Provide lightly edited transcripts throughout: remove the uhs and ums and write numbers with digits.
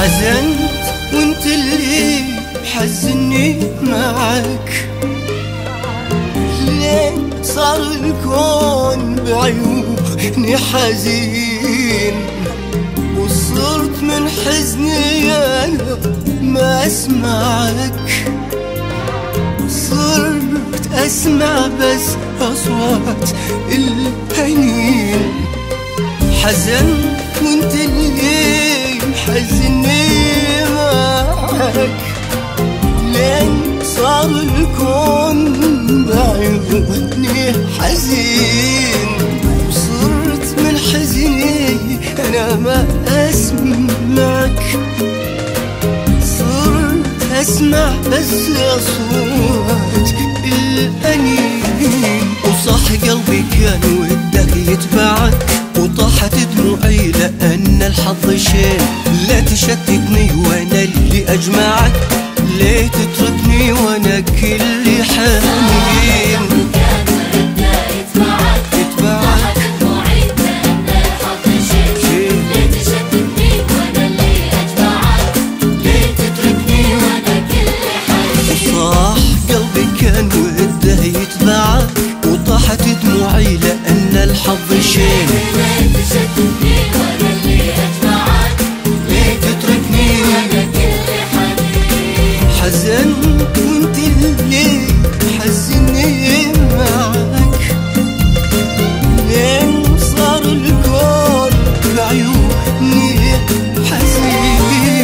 حزنت وانت اللي حزني معك، لين صار الكون بعيوني حزين، وصرت من حزني انا ما اسمعك، صرت اسمع بس اصوات الحنين. حزنت وانت اللي حزني معك، لين صار الكون بعيوني حزين، وصرت من حزني انا ما اسمعك، صرت اسمع بس اصوات الانين. وصح قلبي كان وده يتبعك، وطاحت دموعي لأن الحظ شين. لا تشتتني وانا اللي اجمعك، ليه تتركني وانا كل حنين. كان وده يتبعك، وطاحت دموعي لأن الحظ شين. ليه تشتتني وانا اللي اجمعك، ليه تتركني وانا كل حنين. حزنت وانت اللي حزني معك، لين صار الكون بعيوني حزين.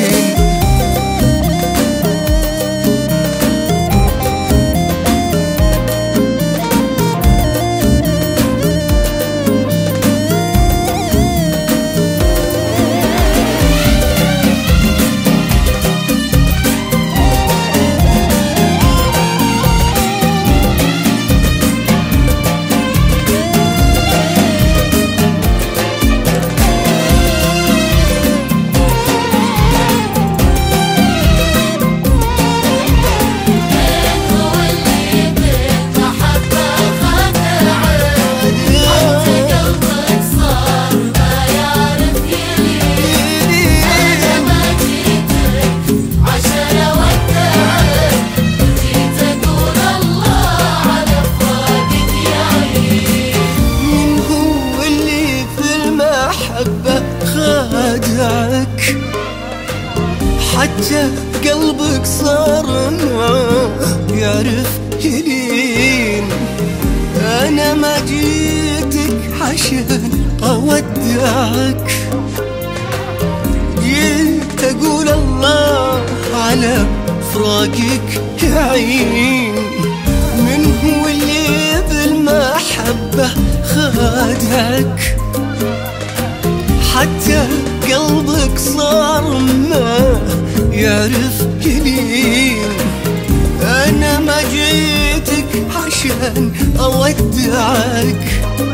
خادعك حتى قلبك صار ما يعرف يلين. أنا ما جيتك عشان أودعك، جيت أقول الله على فراقك يعين. من هو اللي بالمحبة خادعك حتى قلبك صار ما يعرف يلين. أنا ما جيتك عشان أودعك،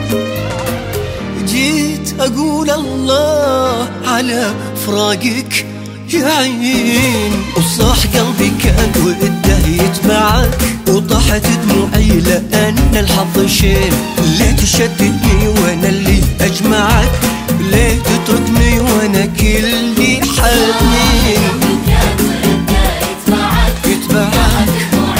جيت أقول الله على فراقك يعين. وصاح قلبي كان وده يتبعك، وطاحت دموعي لأن الحظ شين. ليه تشتتني وانا اللي اجمعك، ليه تتركني وانا كلي حنين. يتبعك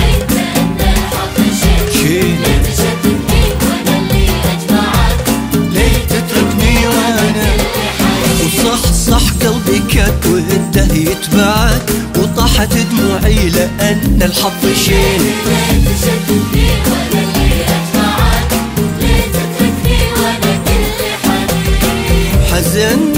شين. ليه تشتتني وانا اللي اجمعك، ليه تتركني وانا وصح قلبي كان وده يتبعك، وطاحت دموعي لأن الحظ شين. ليه تشتتني وانا اللي اجمعك، ليه تتركني وانا كل حنين. حزن